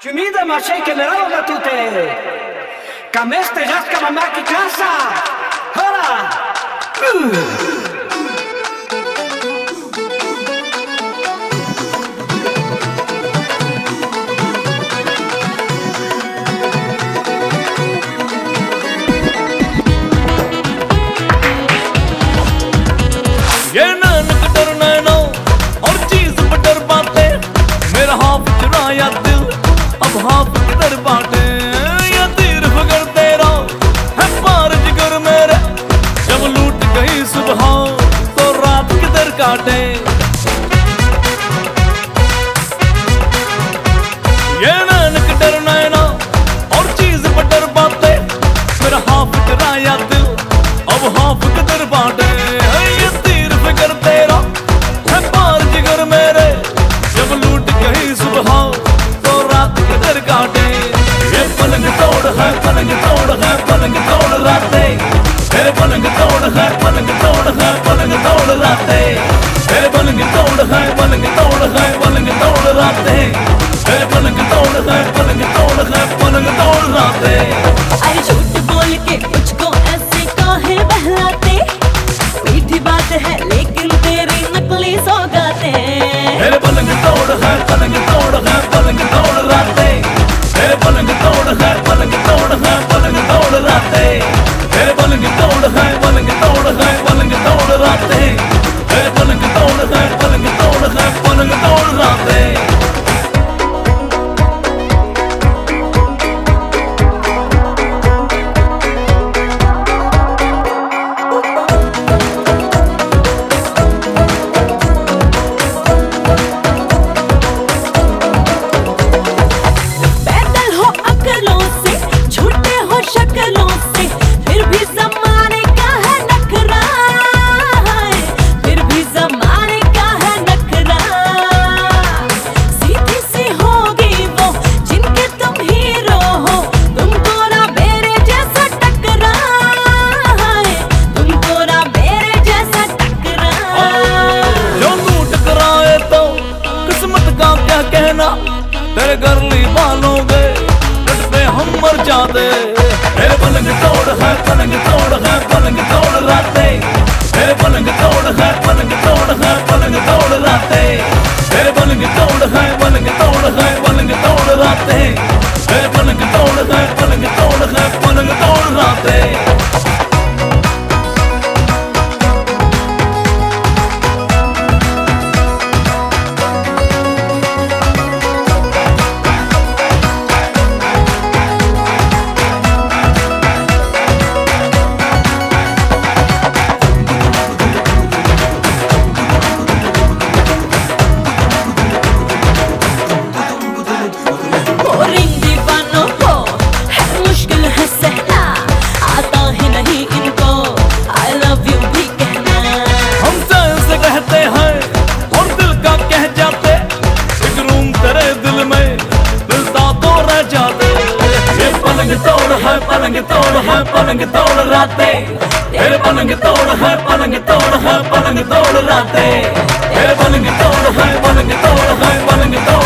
Ciumida ma sei che me roba tutte. Cameste jasca mamma che casa. Ora. ये नानक डर nano और चीज पर डर बाटे, मेरा हाफ चुराया दिल अब हाफ किधर बाटे। ये तीर फिगर तेरा है पार जिगर मेरे, जब लूट गई सुबह तो रात किधर काटे। ये नानक डर नैनो और चीज पर डर बाटे, मेरा हाफ चुराया दिल अब हाफ किधर बाटे। फिकर तेरा है पार जिगर मेरे, जब लूट गई सुबह तो रात किधर काटे। ये पलंग तोड़ है पलंग तोड़ है पलंग तोड़ राते, तेरे पलंग तोड़ है पलंग तोड़ है पलंग तोड़ राते, तेरे पलंग तोड़ है पलंग तोड़ है पलंग तोड़ राते, तेरे पलंग तोड़ है पलंग तोड़ है पलंग तोड़ राते। अरे झूठ बोल के मुझको ऐसे काहे बहलाते, मीठी बात है लेकिन तेरी नकली सौगातें। तेरे पलंग तोड़ है पलंग तोड़ है पलंग तोड़ राते, तेरे पलंग तोड़ है पलंग तोड़ है पलंग तोड़ राते, तेरे पलंग तोड़ है पलंग तोड़ है पलंग तोड़ राते, तेरे पलंग तोड़ है पलंग तोड़ है पलंग तोड़ राते। तेरे गरली बालों गए पे हम मर जाते। तेरे पलंग तोड़ है पलंग तोड़ है पलंग तोड़ राते, तेरे पलंग तोड़ है पलंग तोड़ है पलंग तोड़ राते, तेरे पलंग तोड़ है पलंग तोड़ है पलंग तोड़ राते, तेरे पलंग तोड़ है पलंग तोड़ है पलंग तोड़ राते। पलंग तोड़ है पलंग तोड़ राते, तेरे पलंग तोड़ है पलंग तोड़ है पलंग तोड़ राते, तेरे पलंग तोड़ है पलंग तोड़ है पलंग तोड़